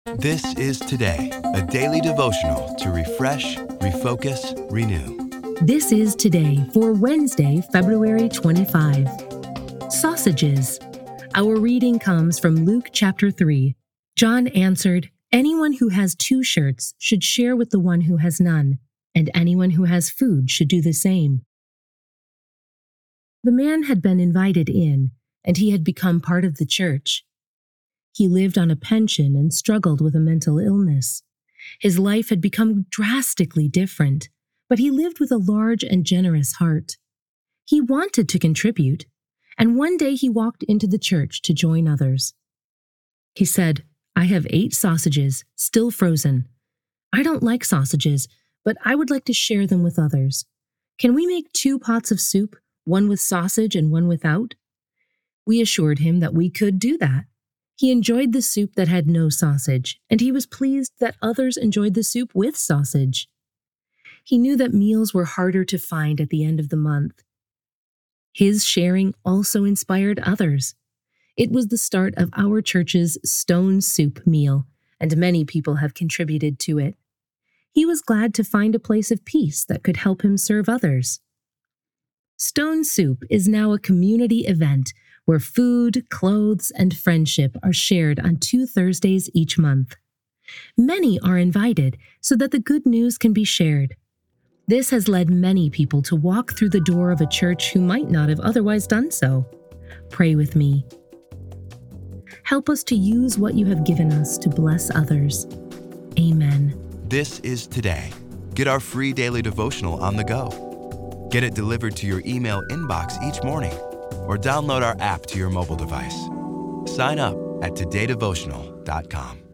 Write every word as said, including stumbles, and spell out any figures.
This is Today, a daily devotional to refresh, refocus, renew. This is Today for Wednesday, February twenty-fifth. Sausages. Our reading comes from Luke chapter three. John answered, "Anyone who has two shirts should share with the one who has none, and anyone who has food should do the same." The man had been invited in, and he had become part of the church. He lived on a pension and struggled with a mental illness. His life had become drastically different, but he lived with a large and generous heart. He wanted to contribute, and one day he walked into the church to join others. He said, "I have eight sausages, still frozen. I don't like sausages, but I would like to share them with others. Can we make two pots of soup, one with sausage and one without?" We assured him that we could do that. He enjoyed the soup that had no sausage, and he was pleased that others enjoyed the soup with sausage. He knew that meals were harder to find at the end of the month. His sharing also inspired others. It was the start of our church's Stone Soup meal, and many people have contributed to it. He was glad to find a place of peace that could help him serve others. Stone Soup is now a community event where food, clothes, and friendship are shared on two Thursdays each month. Many are invited so that the good news can be shared. This has led many people to walk through the door of a church who might not have otherwise done so. Pray with me. Help us to use what you have given us to bless others. Amen. This is Today. Get our free daily devotional on the go. Get it delivered to your email inbox each morning, or download our app to your mobile device. Sign up at today devotional dot com.